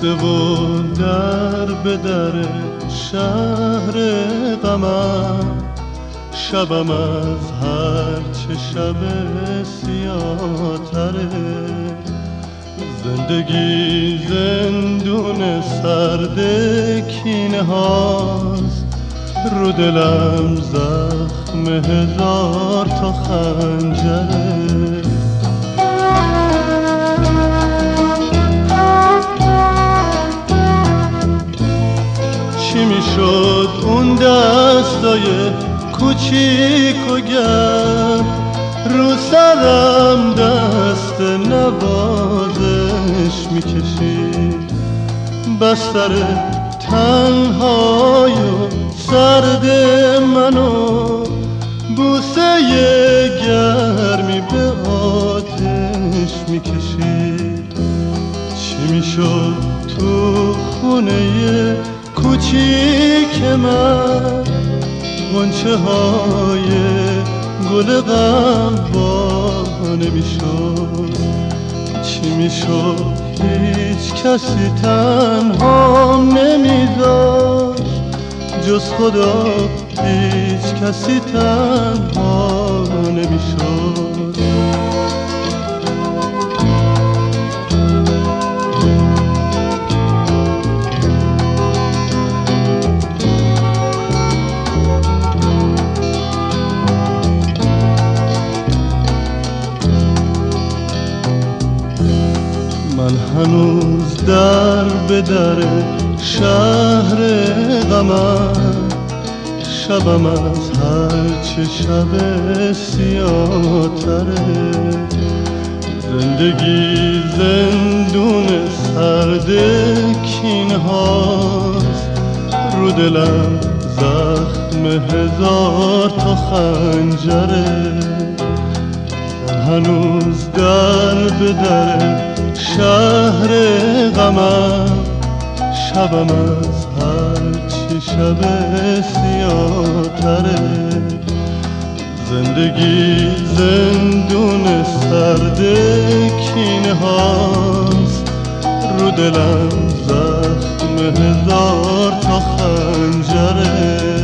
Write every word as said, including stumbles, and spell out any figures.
بسته و در به در شهر غمم، شبم از هر چه شب سیاه‌تره. زندگی زندون سرد کینه هاست، رو دلم زخم هزار تا خنجره. چی میشد اون دستای کوچیک و گرم، رو سرم دست نوازش میکشید. بستر تنهای و سرد منو بوسه گرمی به آتش میکشید. چی میشد تو خونه کوچیک من، غنچه های گل غم نمیشد. چی میشد هیچ کسی تنهام نمیذاشت، جز خدا هیچ کسی تنها نمیشد. من هنوز در به در شهر غمم، شبم از هر چه شب سیاه‌تره. زندگی زندون سرد کینه هاست، رو دلم زخم هزار تا خنجره. من هنوز در به در شهر غمم، شبم از هر چه شب سیاه‌تره. زندگی زندون سرد کینه هاست، رو دلم زخم هزار تا خنجره.